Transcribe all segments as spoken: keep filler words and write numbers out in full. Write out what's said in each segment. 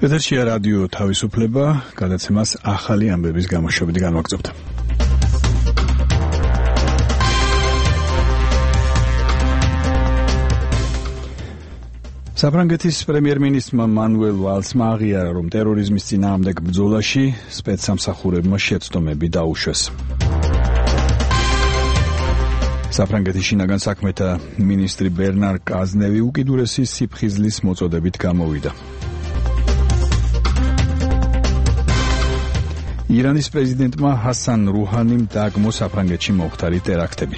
ეთერშია რადიო თავისუფლება, გადაცემას ახალი ამბების გამოშვებით განვაგრძობთ. საფრანგეთის პრემიერ-მინისტრმა მანუელ ვალსმა აღიარა, რომ ტერორიზმის წინააღმდეგ ბრძოლაში სპეცსამსახურებმა შეცდომები დაუშვეს. საფრანგეთის შინაგან საქმეთა მინისტრი ბერნარ კაზნევი უკიდურესი სიფხიზლის მოწოდებით გამოვიდა. ირანის პრეზიდენტმა ჰასან რუჰანიმ დააგმო საფრანგეთში მომხდარი ტერაქტები.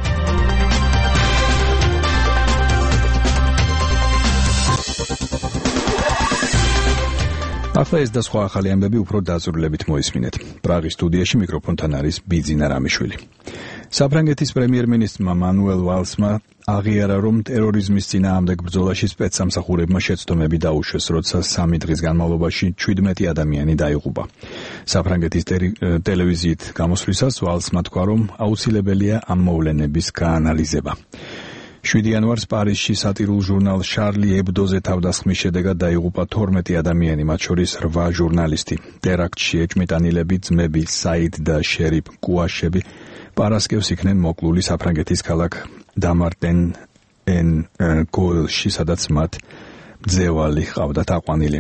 ახლა ეს და სხვა ახალი ამბები უფრო დაწვრილებით მოისმინეთ. პრაღის სტუდიაში მიკროფონთან არის ბიძინა რამიშვილი. საფრანგეთის პრემიერ-მინისტრმა მანუელ ვალსმა აღიარა, რომ ტერორიზმის წინააღმდეგ ბრძოლაში სპეცსამსახურებმა შეცდომები დაუშვეს, როცა სამი დღის განმავლობაში შვიდმეტი ადამიანი დაიღუპა. საფრანგეთის ტელევიზიით გამოსვლისას ვალსმა თქვა, რომ აუცილებელია ამ მოვლენების გაანალიზება. შვიდი იანვარს პარიზში სატირულ ჟურნალ შარლი ებდოზე თავდასხმის შედეგად დაიღუპა თორმეტი ადამიანი, მათ შორის რვა ჟურნალისტი. ტერაქტში ეჭმიტანილები ძმები საიდ და შერიფ კუაშები პარასკევს იქნენ მოკლული საფრანგეთის ქალაქ დამარტენ ენ გოელში, სადაც მათ მძევალი ჰყავდათ აყვანილი.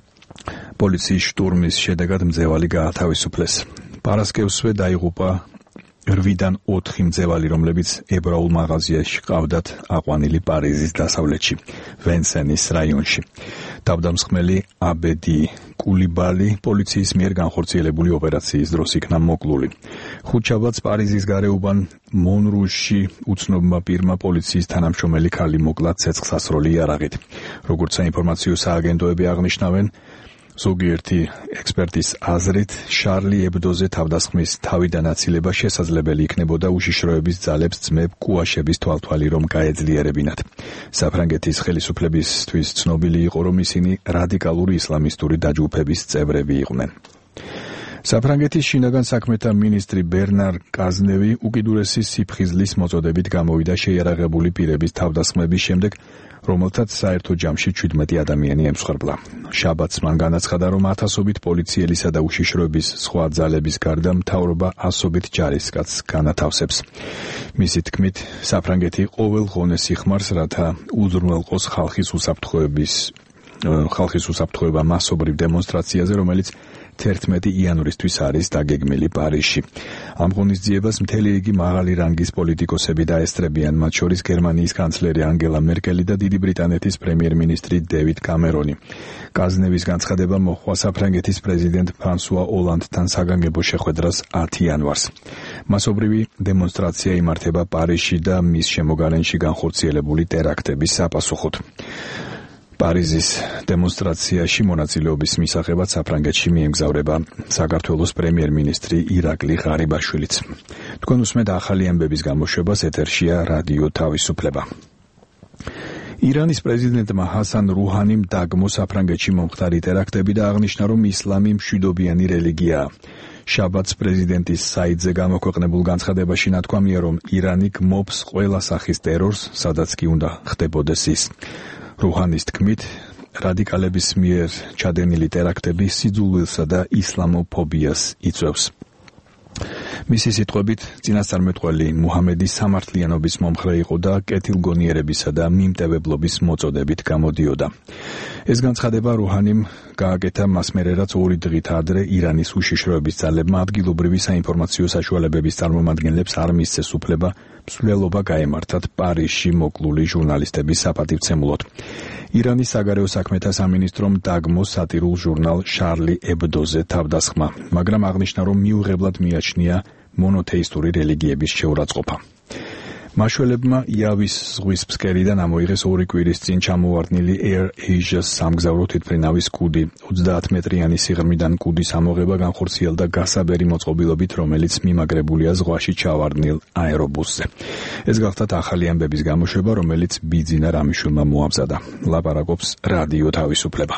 პოლიციის შტურმის შედეგად მძევალი გაათავისუფლეს. პარასკევსვე დაიღუპა რვიდან ოთხი მძევალი, რომლებიც ებრაულ მაღაზიაში ჰყავდათ აყვანილი პარიზის დასავლეთში, ვენსენის რაიონში. თავდამსხმელი აბედი კულიბალი პოლიციის მიერ განხორციელებული ოპერაციის დროს იქნა მოკლული. ხუთშაბათს პარიზის გარეუბან მონრუჟში უცნობმა პირმა პოლიციის თანამშრომელი ქალი მოკლა ცეცხლსასროლი იარაღით. როგორც საინფორმაციო სააგენტოები აღნიშნავენ, ზოგიერთი ექსპერტის აზრით, შარლი ებდოზე თავდასხმის თავიდან აცილება შესაძლებელი იქნებოდა უშიშროების ძალებს ძმებ კუაშების თვალთვალი რომ გაეძლიერებინათ. საფრანგეთის ხელისუფლებისთვის ცნობილი იყო, რომ ისინი რადიკალური ისლამისტური დაჯგუფების წევრები იყვნენ. საფრანგეთის შინაგან საქმეთა მინისტრი ბერნარ კაზნევი უკიდურესი სიფხიზლის მოწოდებით გამოვიდა შეიარაღებული პირების თავდასხმების შემდეგ, რომელთაც საერთო ჯამში შვიდმეტი ადამიანი ემსხვერპლა. შაბათს მან განაცხადა, რომ ათასობით პოლიციელისა და უშიშროების სხვა ძალების გარდა მთავრობა ასობით ჯარისკაცს განათავსებს. მისი თქმით, საფრანგეთი ყოველ ღონეს იხმარს, რათა უზრუნველყოს ხალხის უსაფრთხოების ხალხის უსაფრთხოება მასობრივ დემონსტრაციაზე, რომელიც თერთმეტი იანვრისთვის არის დაგეგმილი პარიზში. ამ ღონისძიებას მთელი რიგი მაღალი რანგის პოლიტიკოსები დაესწრებიან, მათ შორის გერმანიის კანცლერი ანგელა მერკელი და დიდი ბრიტანეთის პრემიერ-მინისტრი დევიდ კამერონი. კაზნევის განცხადება მოჰყვა საფრანგეთის პრეზიდენტ ფრანსუა ოლანდთან საგანგებო შეხვედრას ათი იანვარს. მასობრივი დემონსტრაცია იმართება პარიზში და მის შემოგარენში განხორციელებული ტერაქტების საპასუხოდ. პარიზის დემონსტრაციაში მონაწილეობის მისაღებად საფრანგეთში მიემგზავრება საქართველოს პრემიერ-მინისტრი ირაკლი ღარიბაშვილიც. თქვენ უსმენთ ახალი ამბების გამოშვებას, ეთერშია რადიო თავისუფლება. ირანის პრეზიდენტმა ჰასან რუჰანიმ დააგმო საფრანგეთში მომხდარი ტერაქტები და აღნიშნა, რომ ისლამი მშვიდობიანი რელიგიაა. შაბათს პრეზიდენტის საიტზე გამოქვეყნებულ განცხადებაში ნათქვამია, რომ ირანი გმობს ყველა სახის ტერორს, სადაც კი უნდა ხდებოდეს ის. რუჰანის თქმით, რადიკალების მიერ ჩადენილი ტერაქტები სიძულვილსა და ისლამოფობიას იწვევს. მისი სიტყვებით, წინასწარმეტყველი მუჰამედი სამართლიანობის მომხრე იყო და კეთილგონიერებისა და მიმტევებლობის მოწოდებით გამოდიოდა. ეს განცხადება რუჰანიმ გააკეთა მას მერე, რაც ორი დღით ადრე ირანის უშიშროების ძალებმა ადგილობრივი საინფორმაციო საშუალებების წარმომადგენლებს არ მისცეს უფლება მსვლელობა გაემართათ პარიზში მოკლული ჟურნალისტების საპატივცემულოდ. ირანის საგარეო საქმეთა სამინისტრომ დააგმო სატირულ ჟურნალ შარლი ებდოზე თავდასხმა, მაგრამ აღნიშნა, რომ მიუღებლად მიაჩნია მონოთეისტური რელიგიების შეურაცხყოფა. მაშველებმა იავის ზღვის ფსკერიდან ამოიღეს ორი კვირის წინ ჩამოვარდნილი Air Asia სამგზავრო თვითმფრინავის კუდი. ოცდაათმეტრიანი სიღრმიდან კუდის ამოღება განხორციელდა გასაბერი მოწყობილობით, რომელიც მიმაგრებულია ზღვაში ჩავარდნილ აერობუსზე. ეს გახლდათ ახალი ამბების გამოშვება, რომელიც ბიძინა რამიშვილმა მოამზადა. ლაპარაკობს რადიო თავისუფლება.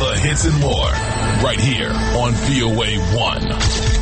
the hits and more, right here on V O A one.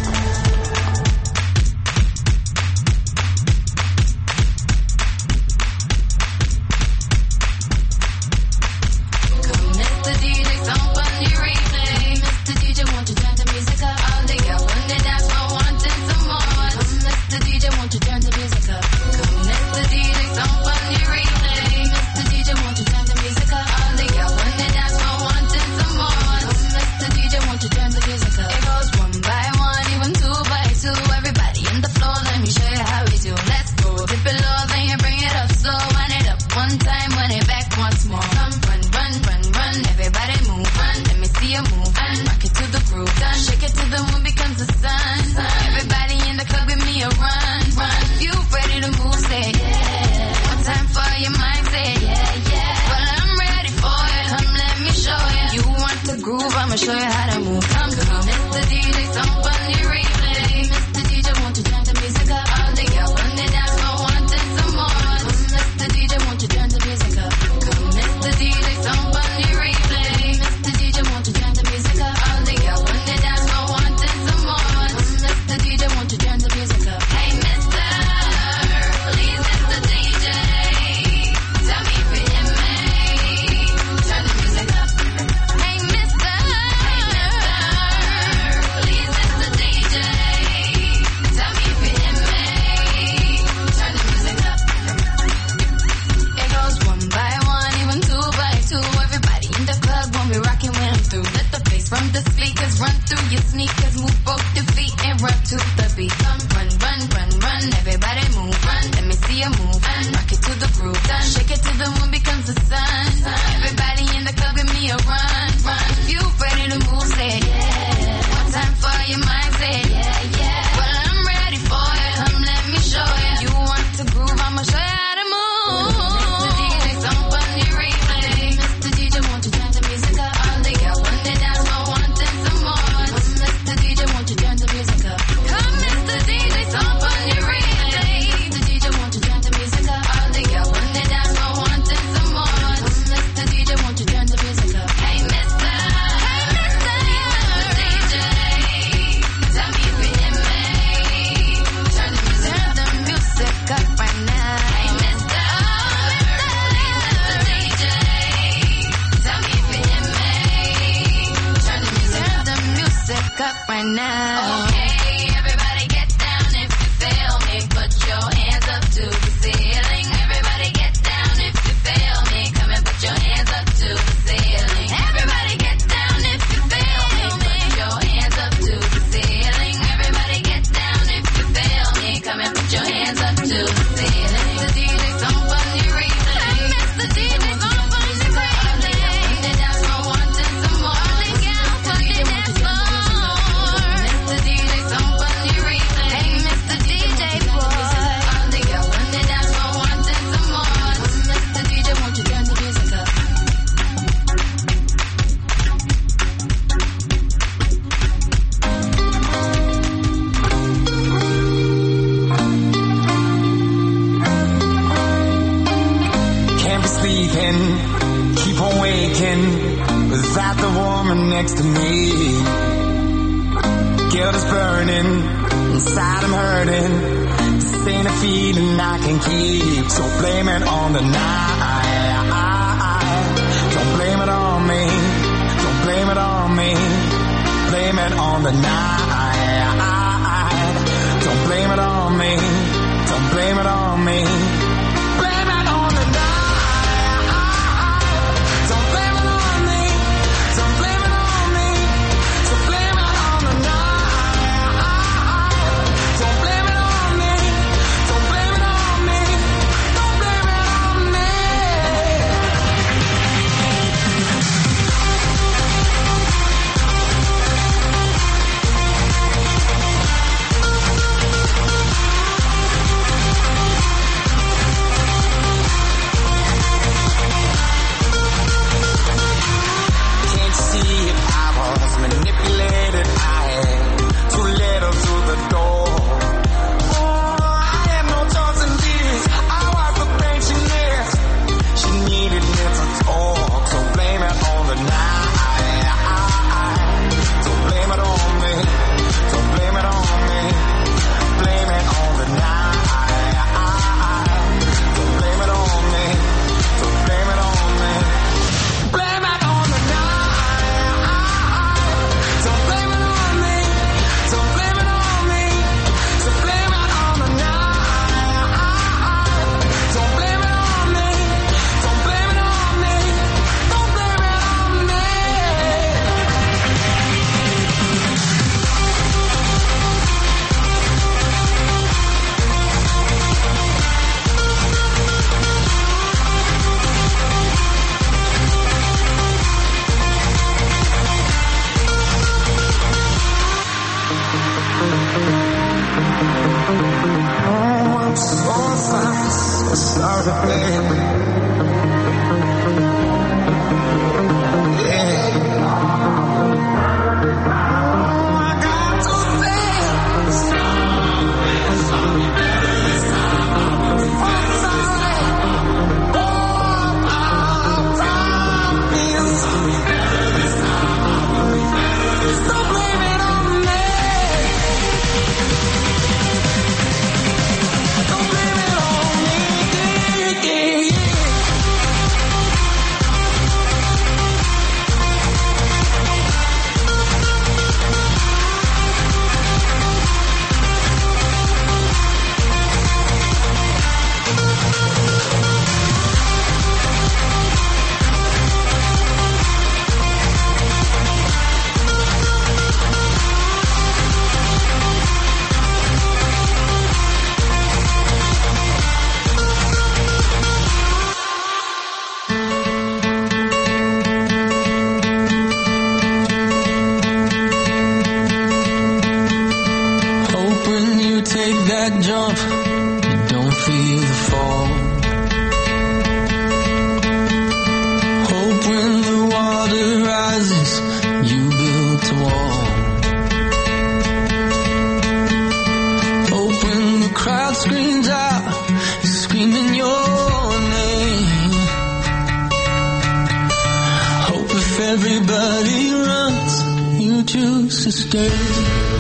scared.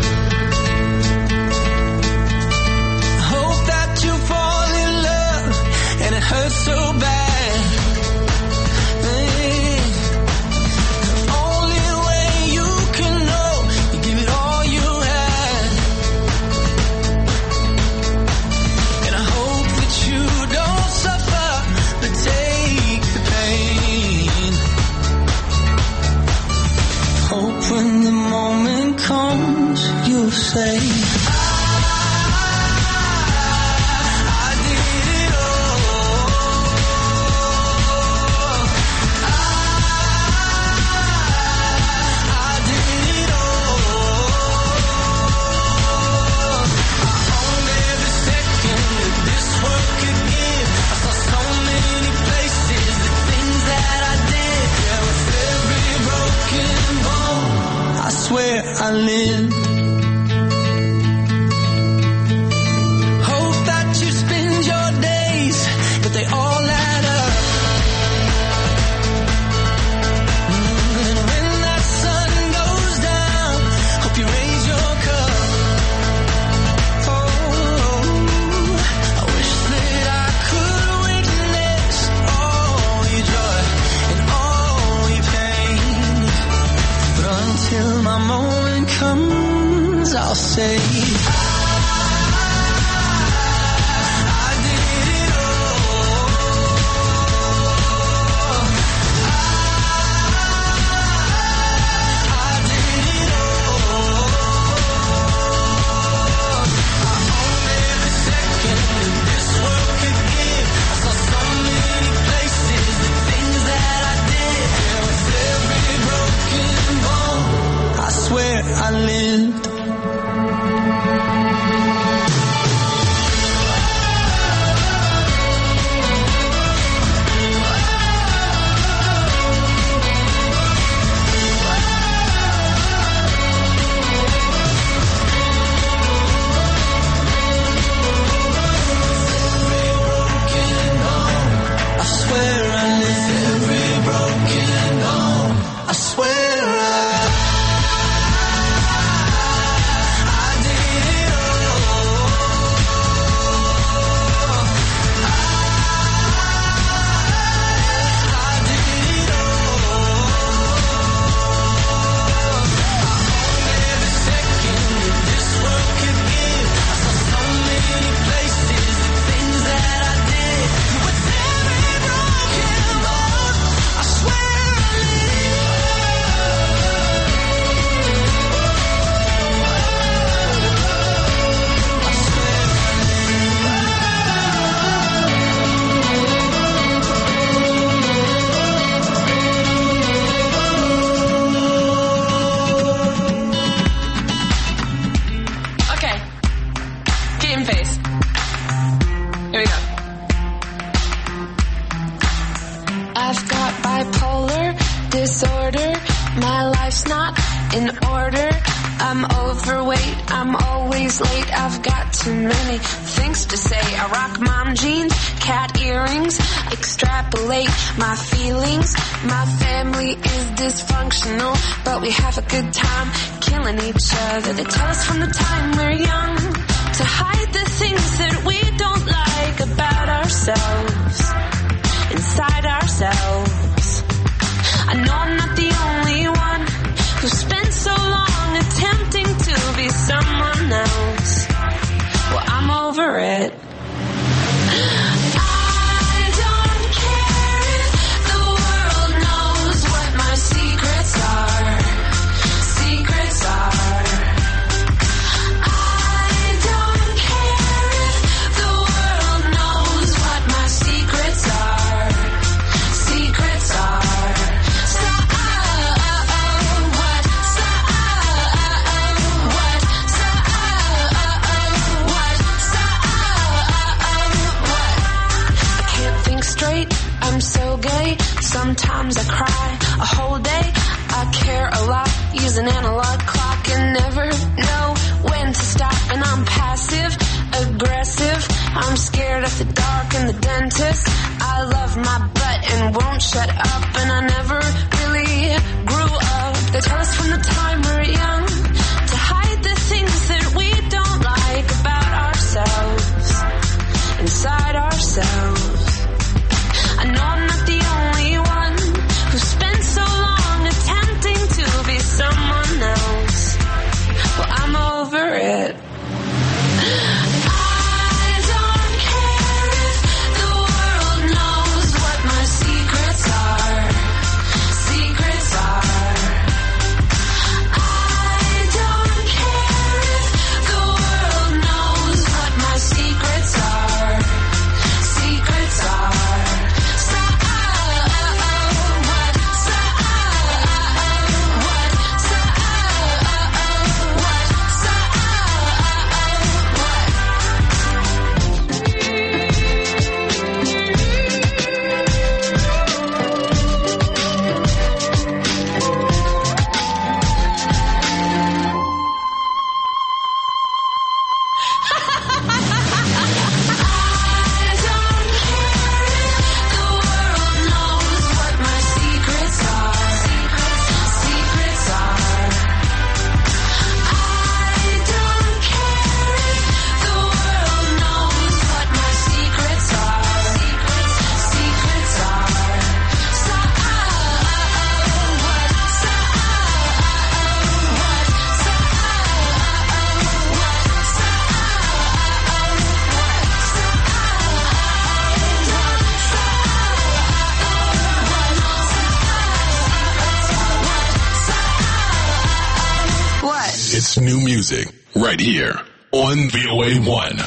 I hope that you fall in love and it hurts so bad. Hey, the only way you can know, you give it all you had. And I hope that you don't suffer, but take the pain. Hope when the moment comes, you'll say, where I live. Hope that you spend your days, but they all add up. And when that sun goes down, hope you raise your cup. Oh, I wish that I could witness all your joy and all your pain. But until my moment comes, I'll say, I lived. I swear I lived. Every broken home. I swear I my feelings. My family is dysfunctional, but we have a good time killing each other. They tell us from the time we're young to hide the things that we don't like about ourselves, inside ourselves. I know I'm not the only one who spent so long attempting to be someone else. Well, I'm over it. Sometimes I cry a whole day. I care a lot, use an analog clock and never know when to stop. And I'm passive, aggressive. I'm scared of the dark and the dentist. I love my butt and won't shut up. And I never really grew up. They tell us from the time we're young best new music right here on V O A one.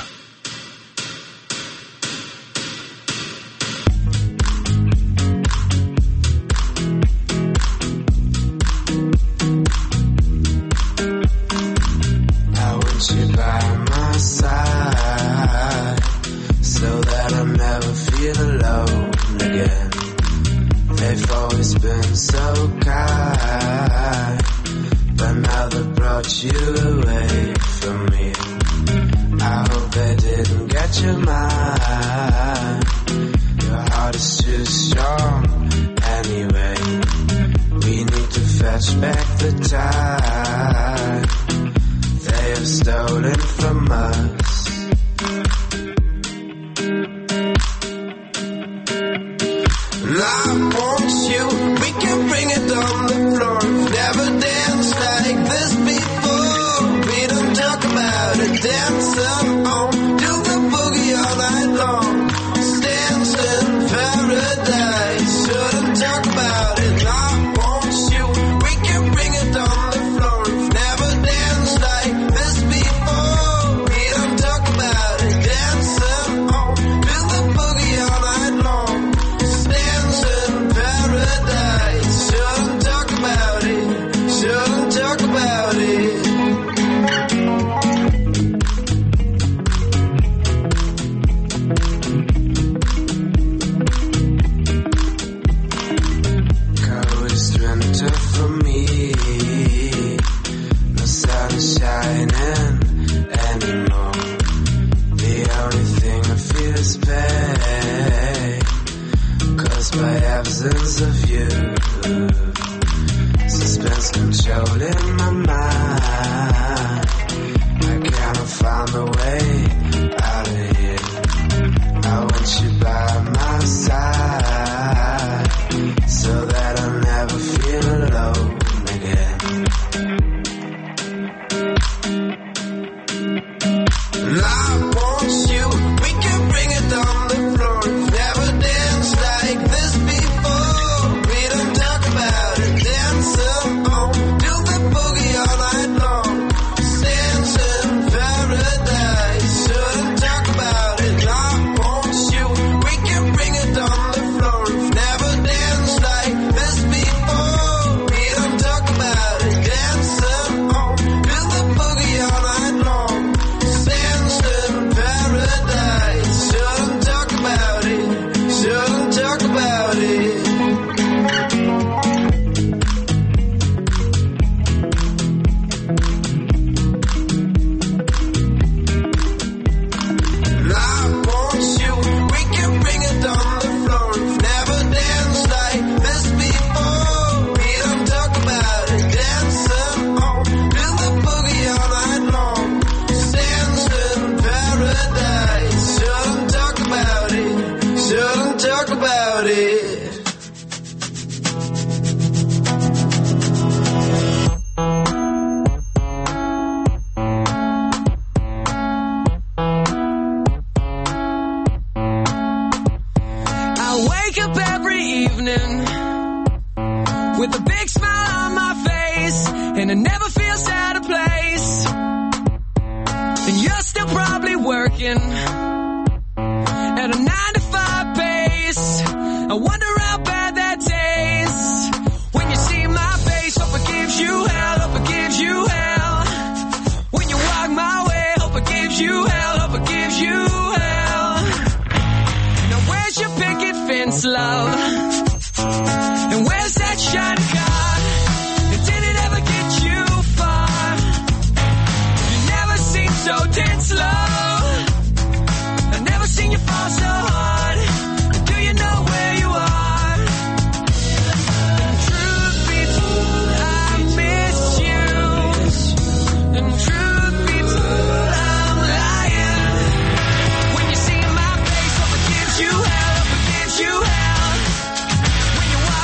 You hell, when you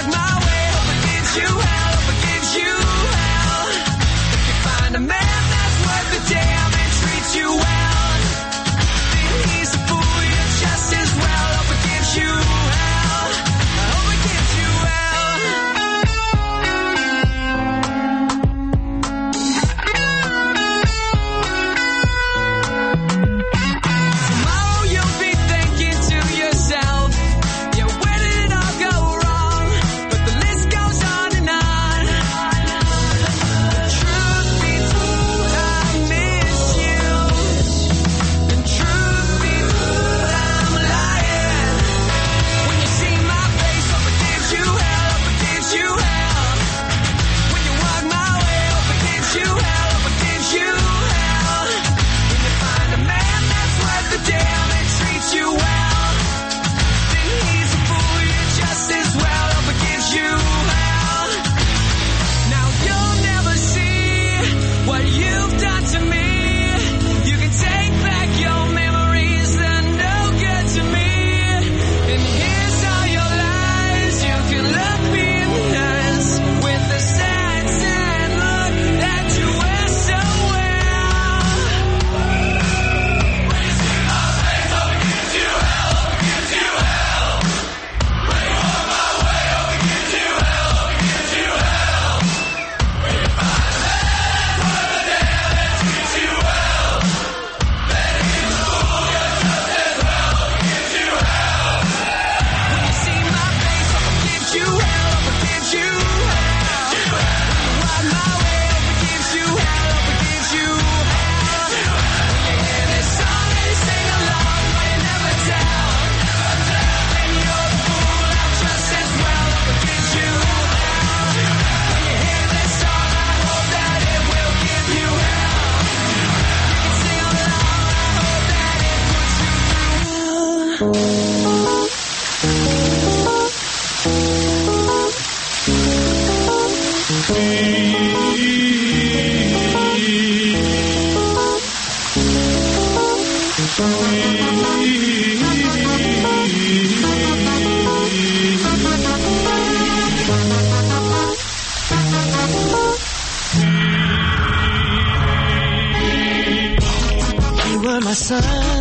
sun,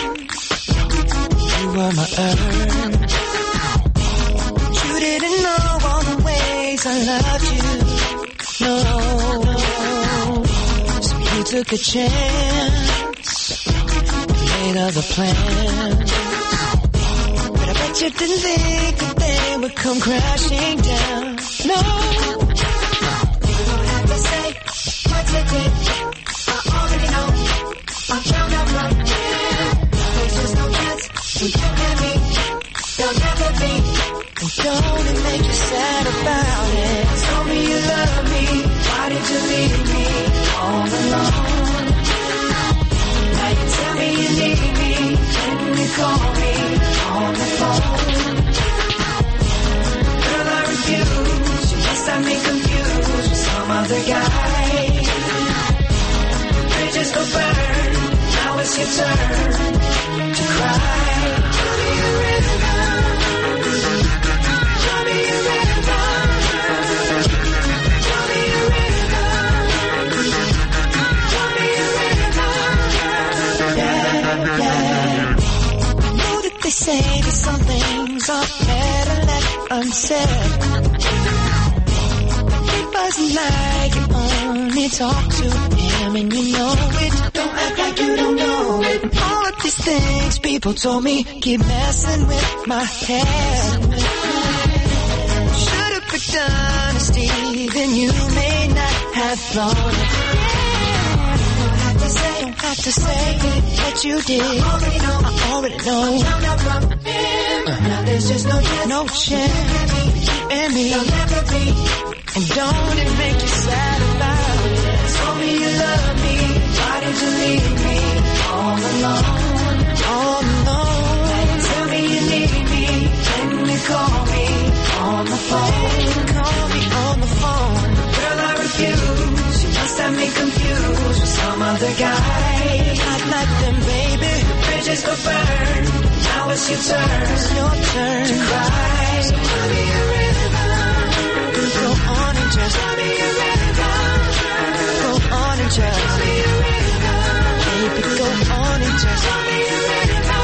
you were my earth. You didn't know all the ways I loved you, no. So you took a chance, made other plans. But I bet you didn't think that they would come crashing down, no. You don't have to say what you did, I already know. I found out right there, there's just no chance with you and me, there'll never be. And don't it make you sad about it? Tell me you love me, why did you leave me all alone? Now you tell me you need me, can you call me on the phone? Girl, I refuse, you must have me confused with some other guy. Bridges go burn, now it's your turn to cry. Tell me a river, tell me a river, tell me a river, tell me a river. Yeah, yeah. I know that they say that some things are better left unsaid. It wasn't like you only talk to him and you know it. Don't act like you don't know it. All of these things people told me keep messing with my head. Should've picked honesty, then you may not have thought it. Don't have to say, don't have to say what you did. I already know, I already know. I found out from him. Now there's just no chance, no chance. You and me, there'll never be. And don't it make you sad about it? Tell me you love me, why did you leave me all alone? All alone. Tell me you need me, can you call me on the phone? Call me on the phone. Girl, I refuse, you must have me confused with some other guy. Not like them, baby. Bridges go burn, now it's your turn. It's your turn to cry. So tell me a river, go on and just tell me a river. Go on and just tell me a river. Baby, go on and just tell me a river.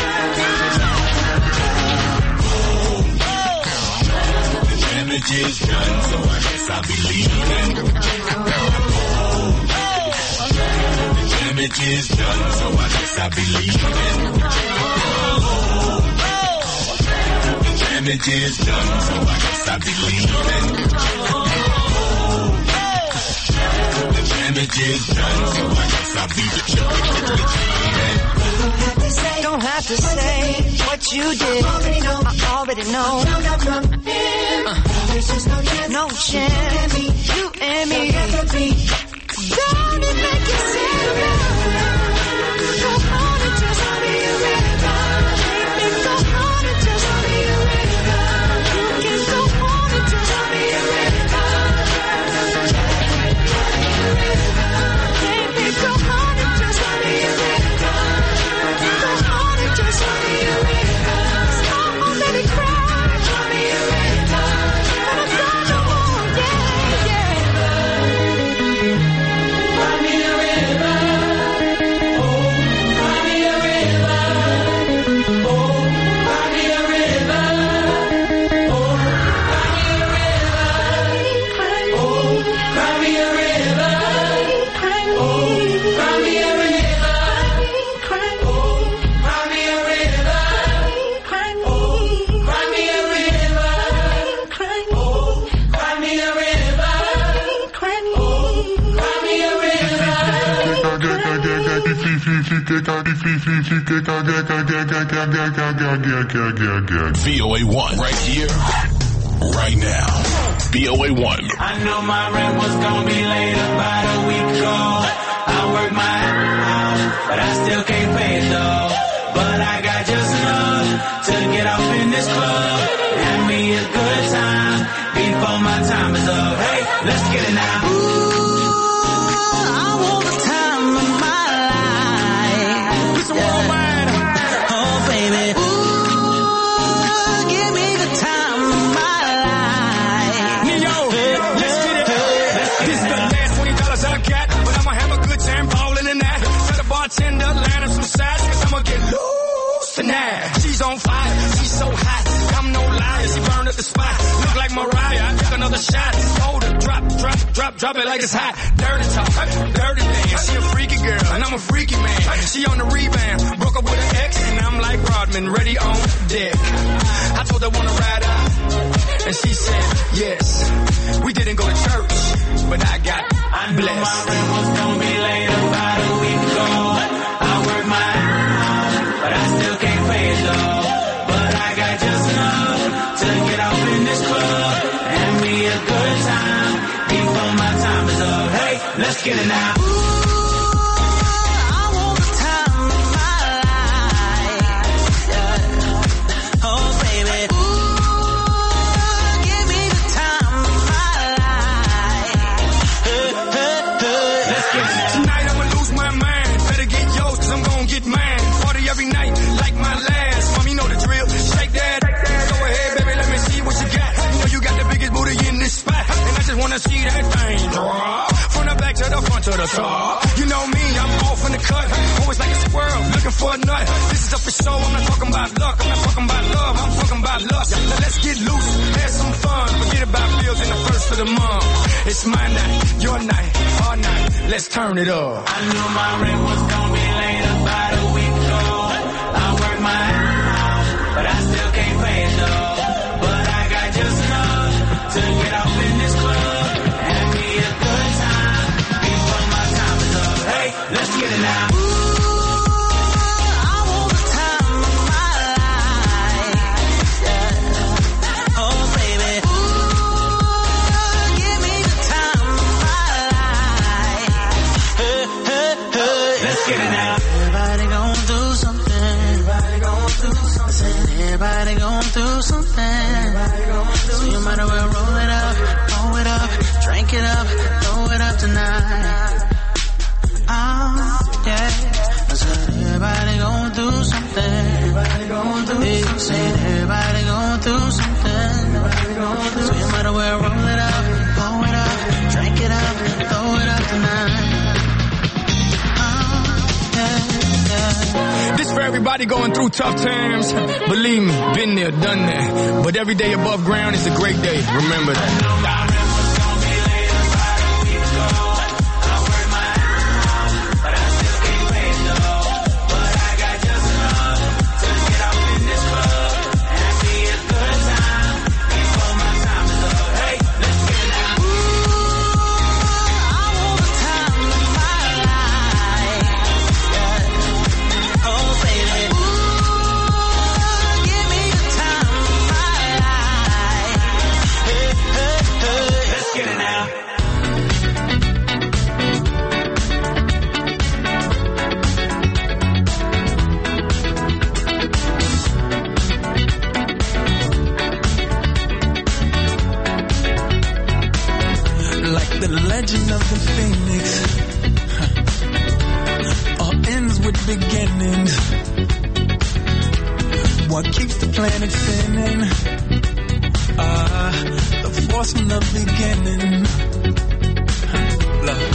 The damage is done, so I guess I'll be leaving. The damage is done, so I guess I'll be leaving. The damage is done, so I guess I'll be leaving. The damage is done, so I guess I'll be the Don't have to say, don't have to say what you did. I already know, I already know. Found out from him. Uh, There's just no chance, no chance. You and me, don't it make you sad about it? Go on and just tell me a river. Baby, go on and just tell me a river. You can go on and just tell me a river. Baby, go on and just tell me a river. Go on and just tell me a river. I already cried. Tell me a river. But I'm not the one, yeah, yeah. Cry me a river. Oh, cry me a river. Oh, cry me a river. Oh, cry me a river. Oh, cry me a river. Oh, cry me a river. Oh, cry me a river. Oh, cry me a river. Oh, cry me a river. Oh, cry me a V O A one, right here, right now. V O A one. I know my rent was gonna be late about a week ago. I worked my ass out, but I still can't pay it though. But I got just enough to get off in this club. Have me a good time before my time is up. Hey, let's get it now. I want the time of my life. Put some worldwide. Oh, baby. Ooh, give me the time of my life. Yo, let's get it. This is the last twenty dollars I got, but I'ma have a good time balling in that. Tell the bartender, line up another shot. Hold it, drop, drop, drop, drop it like it's hot. Dirty talk, dirty dance. She a freaky girl, and I'm a freaky man. She on the rebound, broke up with an ex, and I'm like Rodman, ready on deck. I told her wanna ride out, and she said yes. We didn't go to church, but I got I knew blessed. my rent was gonna be late about a week ago. I work my ass, but I still can't pay it though. But I got just enough to get off in this club and be a good time before my time is up. Hey, let's get it now. Wanna see that thing drop from the back to the front to the top. You know me, I'm off in the cut, always like a squirrel looking for a nut. This is up for show. I'm not talking about luck, I'm not talking about love, I'm talking about lust. Now let's get loose, have some fun, forget about bills in the first of the month. It's my night, your night, our night. Let's turn it up. I knew my rent was gonna be late about a week ago. I work my ass, but I still can't pay it though. But I got just enough to get off in this club. Let's get it now. Ooh, I want the time of my life. Yeah. Oh, baby. Ooh, give me the time of my life. Hey, hey, hey. Let's get it now. Everybody gon' do something. Everybody gon' do something. Everybody gon' do something. Everybody gon' do so you might as well roll it up, roll it up, drink it up, throw it up tonight. Oh, yeah. I said everybody gon' do something. Everybody gon' do hey, something. Said everybody gon' do something. Everybody gon' do so you might as well roll it up, blow it up, drink it up, throw it up tonight. Oh, yeah, yeah. This for everybody going through tough times. Believe me, been there, done that. But every day above ground is a great day. Remember that. Legend of the Phoenix, huh. All ends with beginnings. What keeps the planet spinning? Ah, uh, the force from the beginning. Huh. Love.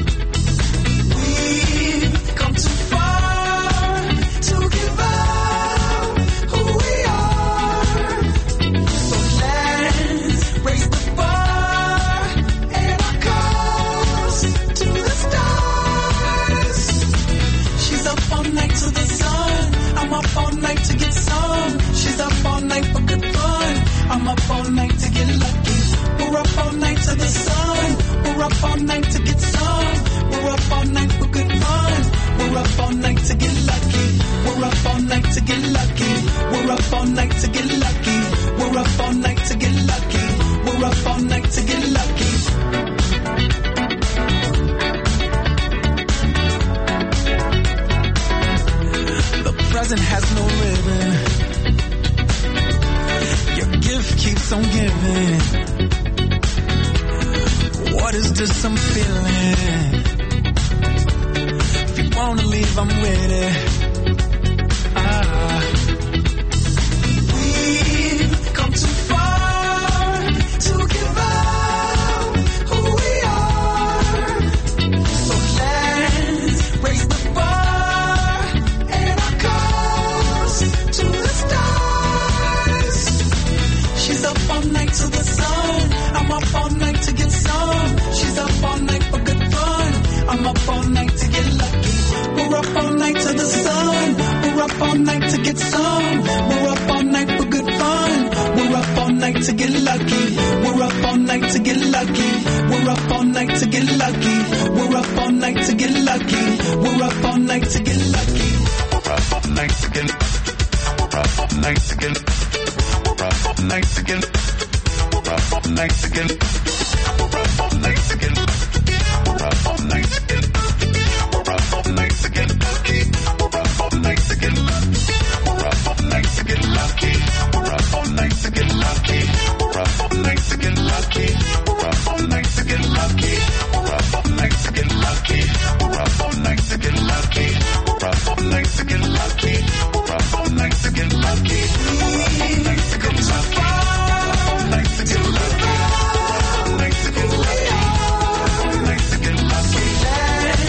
We've come too far to give up who we are. So let's raise the bar. Up all night to get some. She's up all night for good fun. I'm up all night to get lucky. We're up all night to the sun. We're up all night to get some. We're up all night for good fun. We're up all night to get lucky. We're up all night to get lucky. We're up all night to get lucky. We're up all night to get lucky. We're up all night to get lucky. Present has no ribbon. Your gift keeps on giving. What is this I'm feeling? If you wanna leave, I'm with it. Ah. We've come too far to give up who we are. So let's raise the bar and our cause to the stars. She's She's up all night till the sun. I'm up all night to get some. She's up all night for good fun. I'm up all night to get lucky. We're up all night to the sun. We're up all night to get some. We're up all night for good fun. We're up all night to get lucky. We're up all night to get lucky. We're up all night to get lucky. We're up all night to get lucky. We're up all night to get lucky. We're up all night to get. We're up all night to get. We're up all night to get. We're up all night to get. We're up all night to get. We're up all night to get. We're up all night to get lucky. We're up all night to get. We're up all night to get lucky. We're up all night to get lucky. We're up all night to get lucky. We're up all night to get lucky. We're up all night to get lucky. We're up all night to get lucky. We're up all night to get lucky. We're up all night to get lucky. We're up all night to get lucky. Night to get lucky. Night to get lucky. Night to get lucky.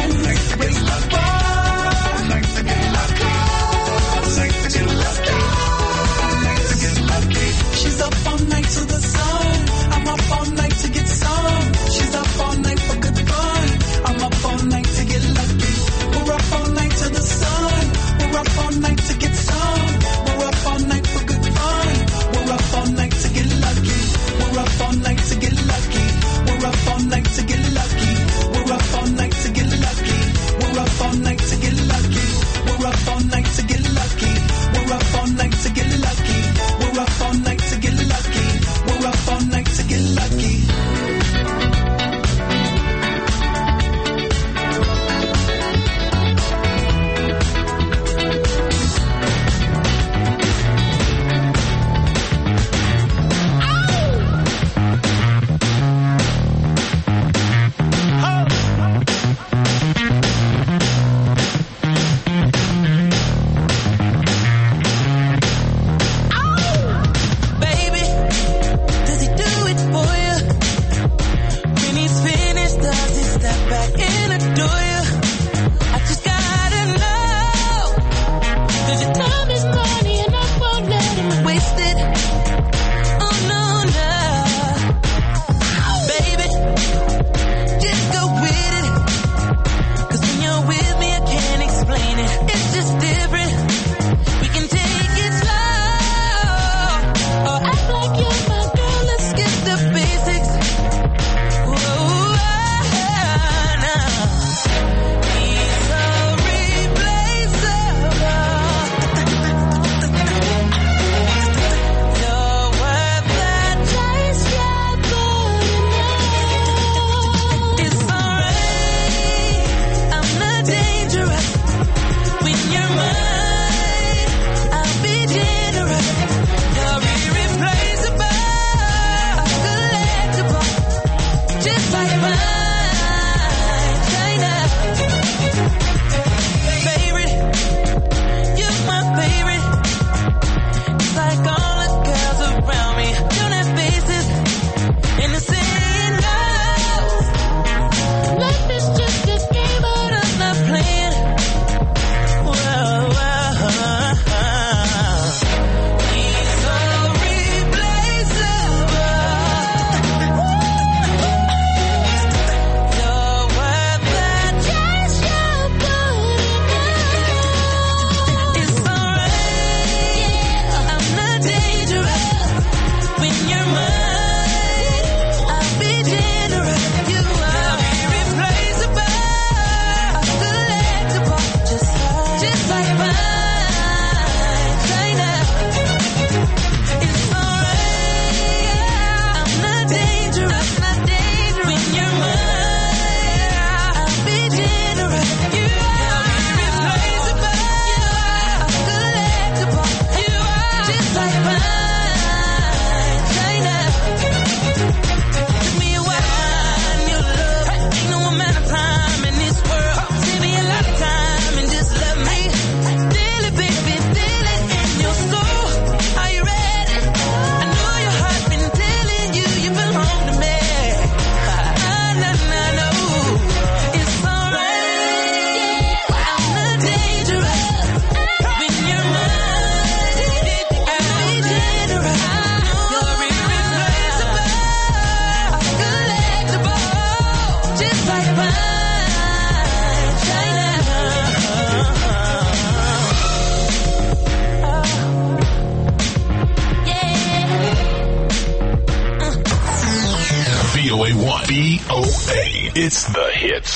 O A one. B O A. It's the hits.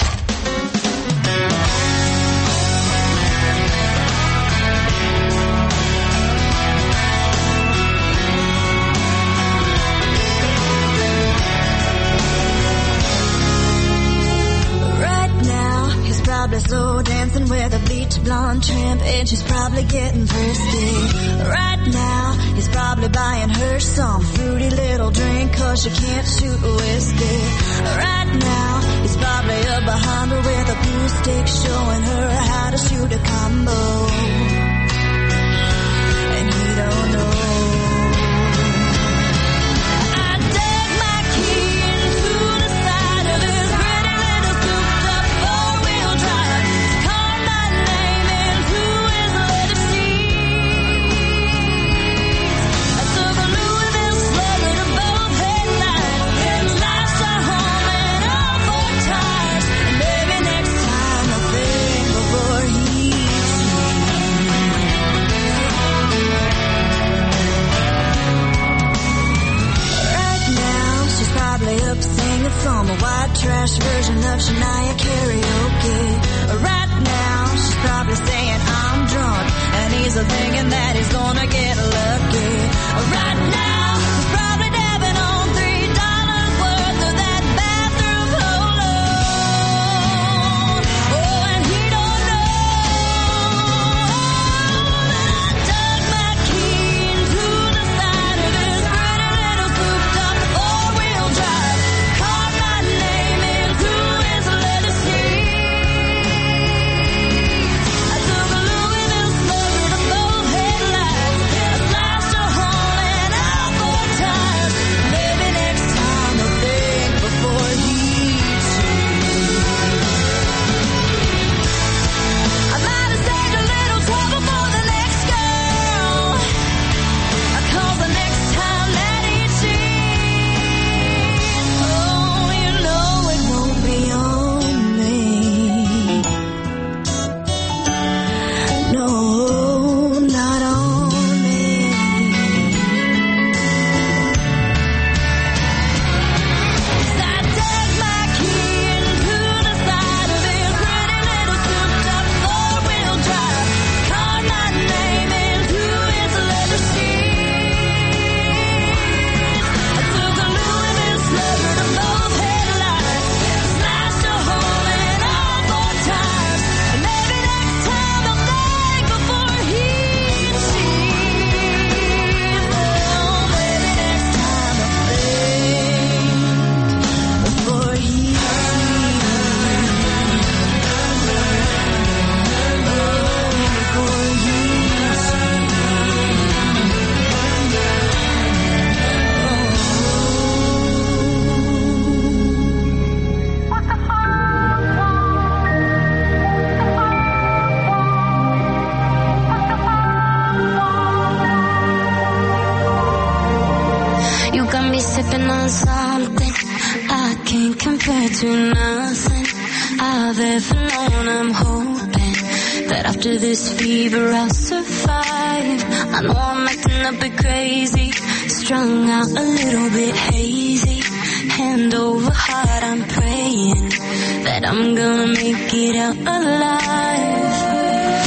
Probably slow dancing with a bleach blonde tramp, and she's probably getting thirsty. Right now, he's probably buying her some fruity little drink, cause she can't shoot whiskey. Right now, he's probably up behind her with a blue stick, showing her how to shoot a combo. And he don't know. Some white trash version of Shania karaoke. Right now, she's probably saying I'm drunk, and he's thinking that he's gonna get lucky. Right now, he's probably dabbing on three dollars worth of that bathroom polo. Oh, and he don't know that I dug my key into the side of his pretty little souped-up four-wheel drive. Sipping on something I can't compare to nothing I've ever known. I'm hoping that after this fever I'll survive. I know I'm acting a bit crazy, strung out a little bit hazy. Hand over heart, I'm praying that I'm gonna make it out alive.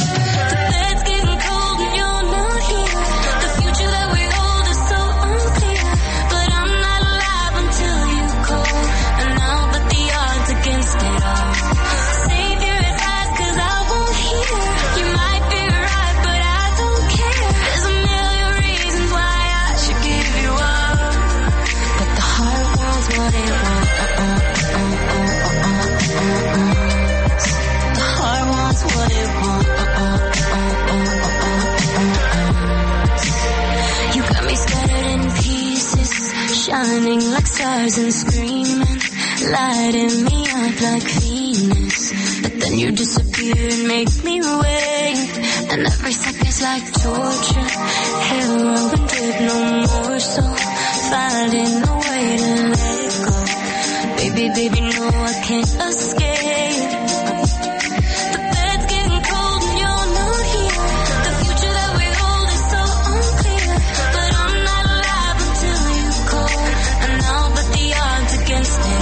Shining like stars and screaming, lighting me up like Venus. But then you disappear and make me wait, and every second's like torture. Hell and drip no more, so finding a way to let go. Baby, baby, no, I can't escape. Against it.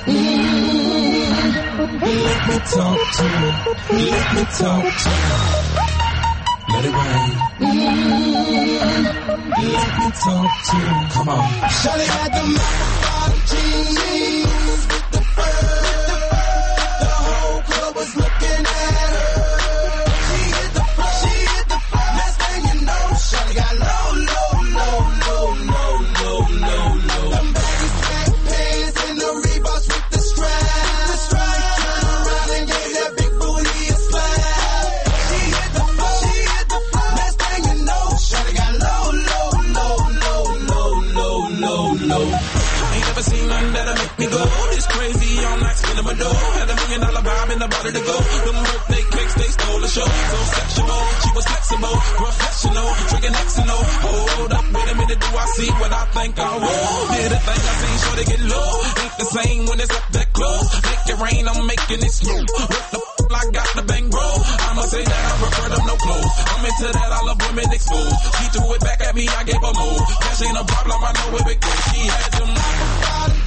Let me talk to you. Let me talk to you. Let it rain. Let me talk to you. Come on. Shawty had the bottom jeans with the fur. The whole club was looking at her. She hit the floor. She hit the floor. Next thing you know, Shawty got low, low, low, low, low, low, low, low. Them baggy sweat pants and the Reeboks with the strap. The strap. Turn around and gave that big booty a slap. She hit the floor. She hit the floor. Next thing you know, Shawty got low, low, low, low, low, low, low, low. I ain't never seen nothing that'll make me go this crazy all night spinning my dough. Had a million dollar vibe in the body to go. Them birthday cakes, they stole the show. So sexual, she was flexible, professional, drinking Xano. Hold up, wait a minute, do I see what I think I will? Did a thing I seen, sure to get low. Ain't the same when it's up that close. Make it rain, I'm making it smooth. What the f***, I got the bang bro. I'ma say that I prefer them no clothes. I'm into that, I love women exposed. She threw it back at me, I gave her move. Cash ain't a problem, I know where it goes. She had them bottom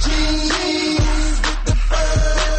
jeans with the fur.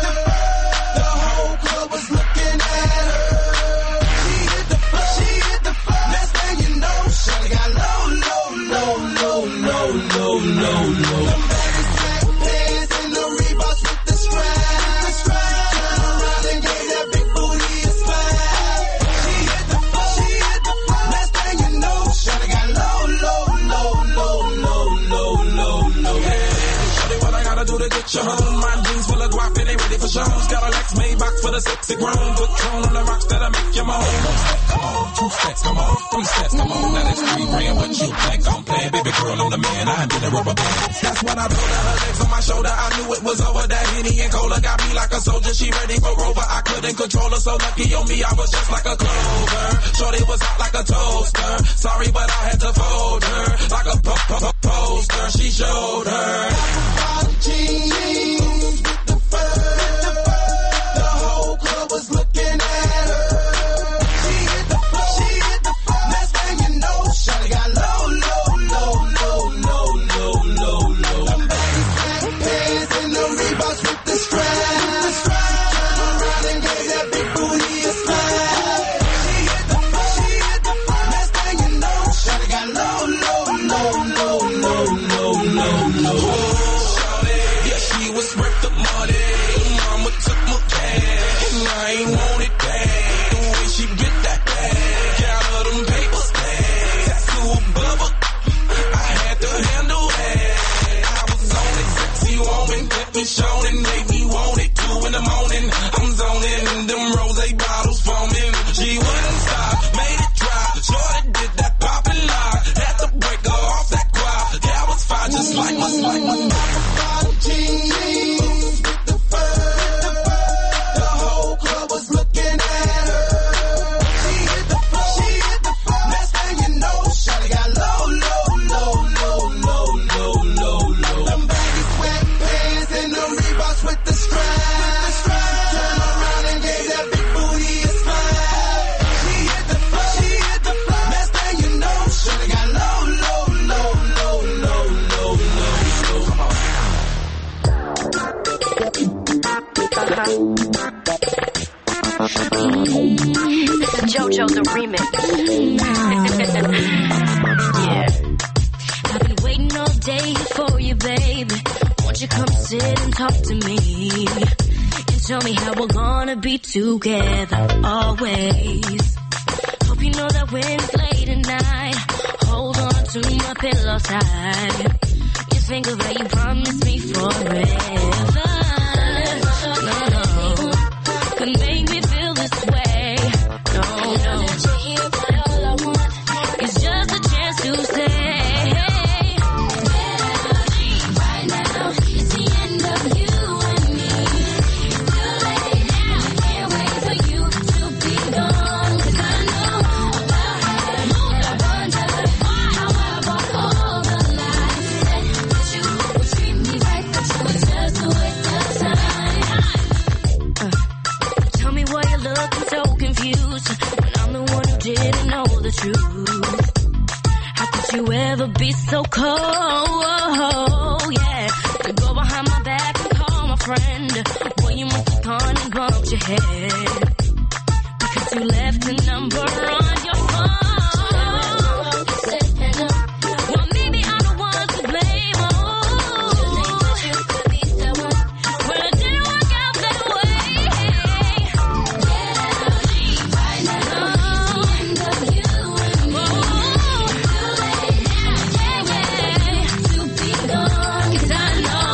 The whole club was looking at her. She hit the floor. She hit the floor. Next thing you know, Shawty got low, low, low, low, low, low, low, low. Them baggy sweat pants and the Reeboks with the strap. The strap. Turn around and gave that big booty a slap. She hit the floor. She hit the floor. Next thing you know, Shawty got low, low, low, low, low, low, low, low. What I gotta do to get you home? My jeans full of guap and they ready for shows. Got a Lex Maybach for the sexy grown. Put Tron on the rocks that'll make you moan. One step, come on. Two steps, come on. Three steps, come on. Now that's three grand. What you think I'm playing? Baby girl, I'm the man. I did a rubber band. That's what I told her. Her legs on my shoulder. I knew it was over. That Henny and Cola got me like a soldier. She ready for Rover. I couldn't control her. So lucky on me, I was just like a clover. Shorty was hot like a toaster. Sorry, but I had to fold her. Like a po- po- po- poster. She showed her. Jeans with the fur. The whole club was looking at her. She hit the floor. She hit the floor. Next thing you know, Shawty got low, low, low, low, low, low, low, low. Them baggy sweat pants and the Reeboks with the strap. The strap. Turn around and gave that big booty a slap. She hit the floor. She hit the floor. Next thing you know, Shawty got low, low, low, low, low, low, low, low. Was worth the money. Mama took my cash, and I ain't want it back. The way she get that bag, got all them papers back. Tattoo above her, I had to handle that. I was on it, sexy woman, kept me showing and made me want it. Two in the morning, I'm zoning, them rose bottles foaming. She wouldn't stop, made it drop. Shorty did that poppin' lock, had to break her off that quad. That was fine, just like my, like my bottom jeans with the fur. The whole club was looking at her. She hit the floor. She hit the floor. Next thing you know, Shawty got low, low, low, low, low, low, low, low. Them baggy sweat pants and the Reeboks with the strap. The strap. Turn around and gave that big booty a slap. She hit the floor. She hit the floor. Next thing you know, Shawty got low, low, low, low, low, low, low. Come on. This is JoJo the remix. Yeah. I've been waiting all day for you, baby. Won't you come sit and talk to me and tell me how we're gonna be together always. Hope you know that when it's late at night, hold on to my pillow tight. You think of how you promised me forever. No, no, could make me feel this way. No, no, but all I want is just a chance to say, right now is the end of you and me. Too late now, can't wait for you to be gone. 'Cause I know about how I wonder how I bought all the lies that you would treat me right, but you were just a waste of time. Uh, tell me why you're looking so confused when I'm the one who didn't know the truth. How could you ever be so cold? Yeah, to go behind my back and call my friend wonder, well, you must have gone and bumped your head. Because you left a number on your phone. Well, maybe I'm the one to blame. Oh, well, it didn't work out that way. Right now, it's the end of you and me. To be gone, 'cause I know.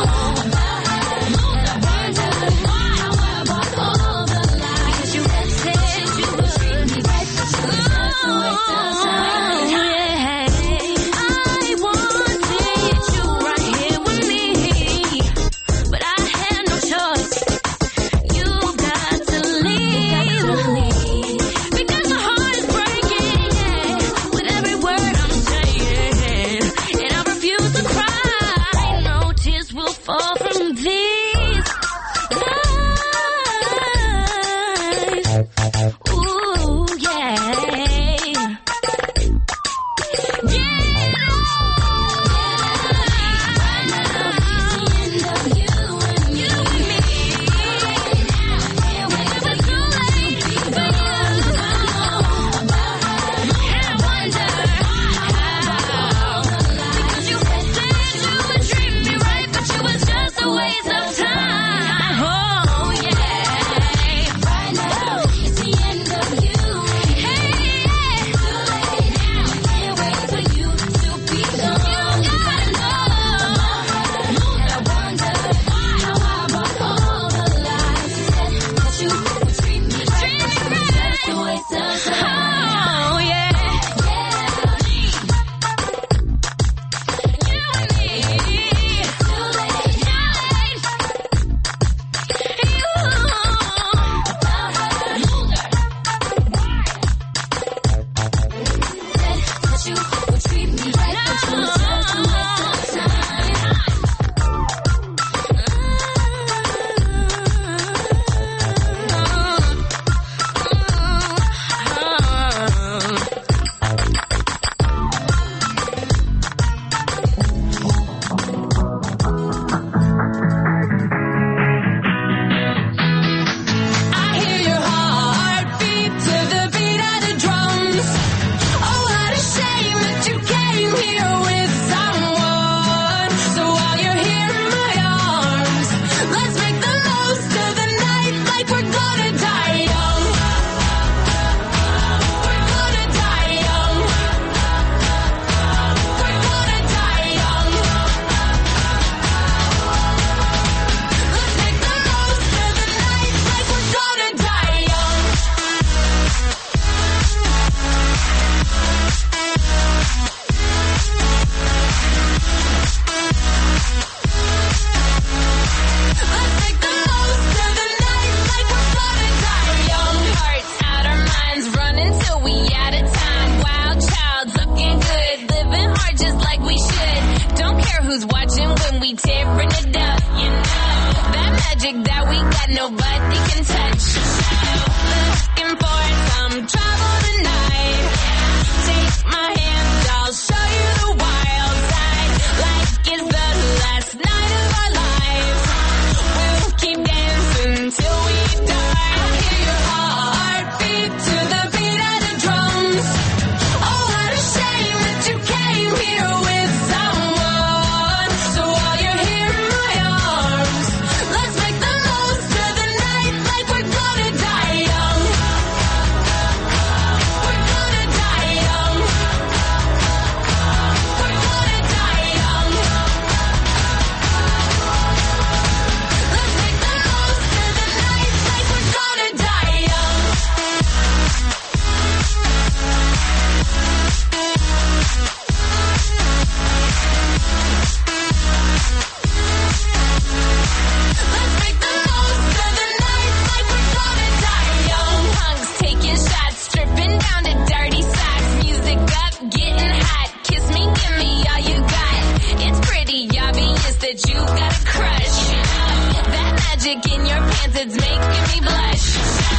that you got a crush. That magic in your pants, it's making me blush.